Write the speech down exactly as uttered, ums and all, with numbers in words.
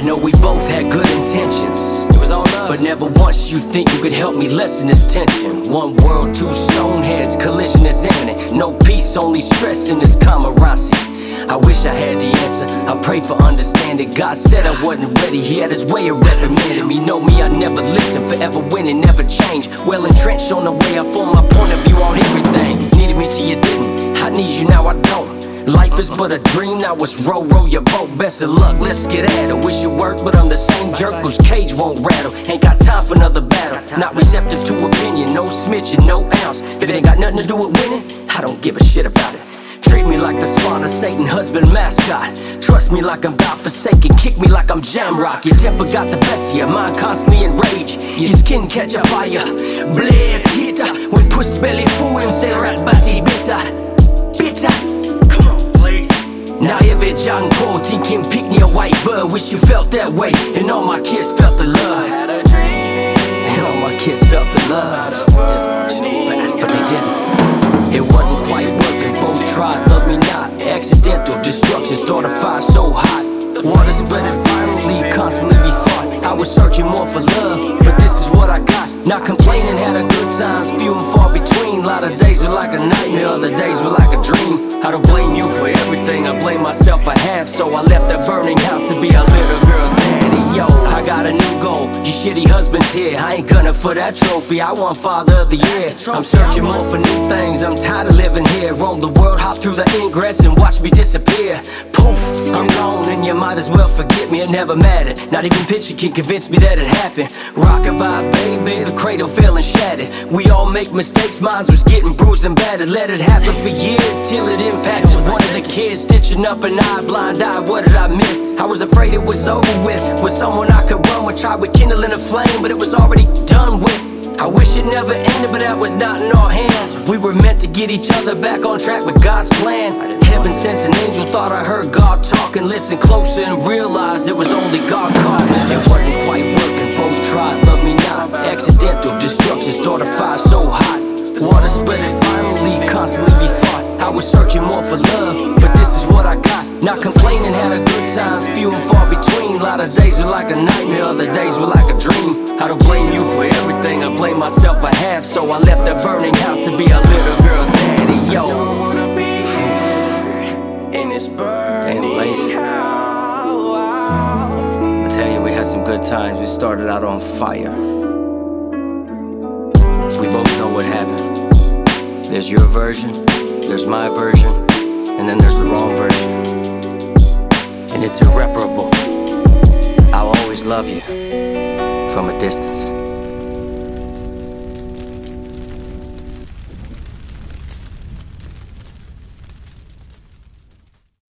know we both had good intentions. It was all love, but never once you think you could help me lessen this tension. One world, two stone heads, collision is imminent. No peace, only stress in this camaraderie. I wish I had the answer, I pray for understanding. God said I wasn't ready, he had his way of reprimanding me. Know me, I never listen, forever winning, never change. Well entrenched on the way I form my point of view on everything. Needed me till you didn't, I need you now I don't. Life is but a dream, now it's row, row your boat. Best of luck, let's get at it. Wish it worked, but I'm the same jerk whose cage won't rattle. Ain't got time for another battle, not receptive to opinion. No smidgen, no ounce. If it ain't got nothing to do with winning, I don't give a shit about it. Treat me like the spawn of Satan, husband mascot. Trust me like I'm God-forsaken, kick me like I'm Jamrock. Your temper got the best of your mind, constantly enraged. Your skin catch a fire, blaze hitter. When push belly fool him, say rat bati bitter, bitter. Come on, please. Now every young cold teen can pick me a white bird. Wish you felt that way, and all my kids felt the love. I had a dream, and all my kids felt the love. Just dysfunctional bastard, they didn't. It wasn't quite working, both tried, love me not. Accidental destruction started fire so hot. Water spreading violently, constantly be thought. I was searching more for love, but this is what I got. Not complaining, had a good times, few and far between. A lot of days were like a nightmare, other days were like a dream. I don't blame you for everything, I blame myself for half. So I left that burning house to be a little girl's daddy. Yo, I got a new goal, you shitty husband's here. I ain't gunning for that trophy, I want father of the year. I'm searching more for new things, I'm tired of living here. Roam the world, hop through the ingress and watch me disappear. Poof, I'm gone and you might as well forget me, it never mattered. Not even picture can convince me that it happened. Rockabye baby, the cradle fell and shattered. We all make mistakes, mine was getting bruised and battered. Let it happen for years till it impacted one of the kids. Stitching up an eye, blind eye, what did I miss? I was afraid it was over with, with someone I could run with. Tried with kindling a flame, but it was already done with. I wish it never ended, but that was not in our hands. We were meant to get each other back on track with God's plan. Heaven sent an angel, thought I heard God talking. Listened closer and realized it was only God calling. It wasn't quite working, both tried, love me not. Accidental destruction started fire so hot. Water spreading violently, constantly be thought. I was searching more for love, but this is what I got. Not complaining, had a good times, few and far between. A lot of days were like a nightmare, other days were like a dream. I don't blame you for everything, I blame myself for half. So I left that burning house to be a little girl's daddy, yo. Don't wanna be here in this burning house. I tell you, we had some good times, we started out on fire. We both know what happened. There's your version, there's my version, and then there's the wrong version. And it's irreparable. I'll always love you from a distance.